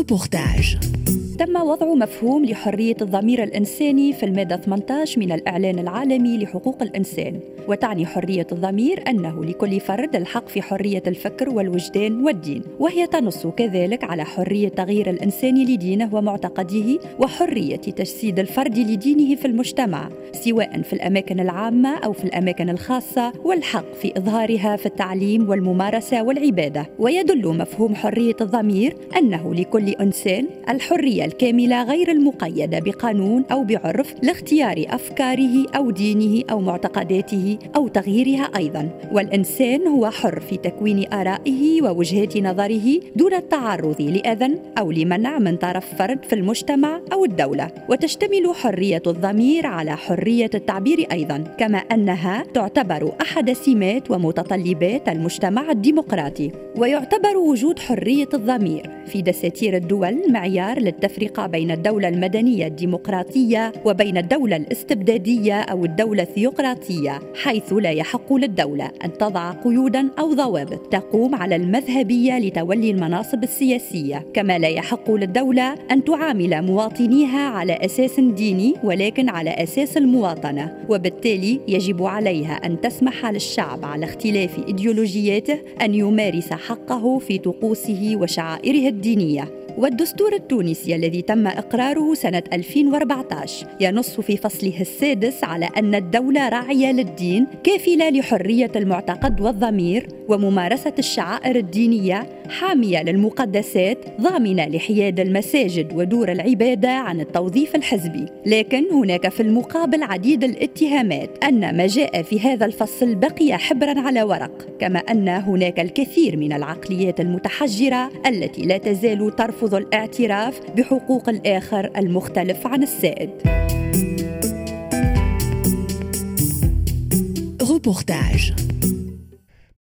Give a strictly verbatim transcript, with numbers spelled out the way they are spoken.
روبورتاج. تم وضع مفهوم لحرية الضمير الإنساني في المادة ثمانية عشر من الإعلان العالمي لحقوق الإنسان، وتعني حرية الضمير أنه لكل فرد الحق في حرية الفكر والوجدان والدين، وهي تنص كذلك على حرية تغيير الإنسان لدينه ومعتقده وحرية تجسيد الفرد لدينه في المجتمع سواء في الأماكن العامة أو في الأماكن الخاصة، والحق في إظهارها في التعليم والممارسة والعبادة. ويدل مفهوم حرية الضمير أنه لكل إنسان الحرية الكاملة غير المقيدة بقانون أو بعرف لاختيار أفكاره أو دينه أو معتقداته أو تغييرها أيضاً، والإنسان هو حر في تكوين آرائه ووجهات نظره دون التعرض لأذى أو لمنع من طرف فرد في المجتمع أو الدولة. وتشتمل حرية الضمير على حرية التعبير أيضاً، كما أنها تعتبر أحد سمات ومتطلبات المجتمع الديمقراطي. ويعتبر وجود حرية الضمير في دساتير الدول معيار للتفرقة بين الدولة المدنية الديمقراطية وبين الدولة الاستبدادية أو الدولة الثيوقراطية، حيث لا يحق للدولة أن تضع قيوداً أو ضوابط تقوم على المذهبية لتولي المناصب السياسية، كما لا يحق للدولة أن تعامل مواطنيها على أساس ديني ولكن على أساس المواطنة، وبالتالي يجب عليها أن تسمح للشعب على اختلاف إيديولوجياته أن يمارس حقه في طقوسه وشعائره الدينية. والدستور التونسي الذي تم إقراره سنة ألفين وأربعة عشر ينص في فصله السادس على أن الدولة راعية للدين كافلة لحرية المعتقد والضمير وممارسة الشعائر الدينية، حامية للمقدسات، ضامنة لحياد المساجد ودور العبادة عن التوظيف الحزبي. لكن هناك في المقابل عديد الاتهامات أن ما جاء في هذا الفصل بقي حبراً على ورق، كما أن هناك الكثير من العقليات المتحجرة التي لا تزال ترفض الاعتراف بحقوق الآخر المختلف عن السائد. روبورتاج.